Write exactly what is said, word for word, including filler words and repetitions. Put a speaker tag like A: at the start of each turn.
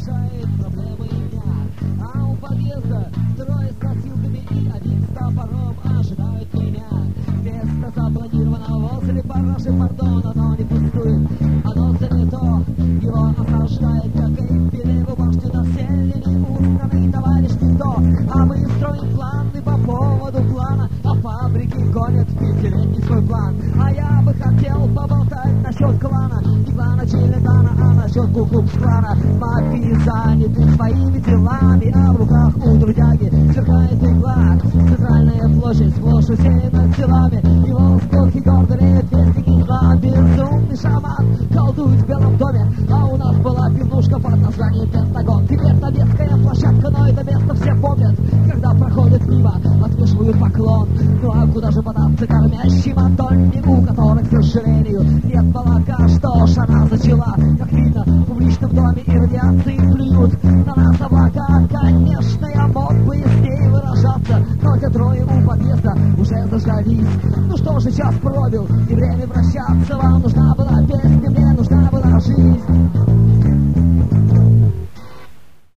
A: решает проблемы дня. А у подъезда трое с носилками и один с топором ожидают меня. Место запланировано возле параши Пардона, но не пустует, оно занято. Его осаждает, как и Пелеву башню на севере, устранный товарищ никто. А мы строим планы по поводу плана, а фабрики гонят пятилетний свой план. А я бы хотел поболтать насчет клана, не клана Челентана, а насчет Ку-клукс-клана. Мафии заняты своими делами, а в руках у трудяги сверкает игла. Центральная площадь сплошь усеяна телами, и волоски гордо реют вестники зла. Безумный шаман колдует в Белом доме, а у нас была пивнушка под названием Пентагон. Теперь советская площадка, но это место все помнят, когда проходят мимо, отвешивают поклон. Ну а куда же податься кормящим Антоне, у которых, к сожалению, нет молока? Что ж, она зачала, как видно, в публичном доме, и радиации плюют на нас облака. Конечно, я мог бы и с ней выражаться, но те трое у подъезда уже заждались. Ну что же, час пробил, и время вращаться.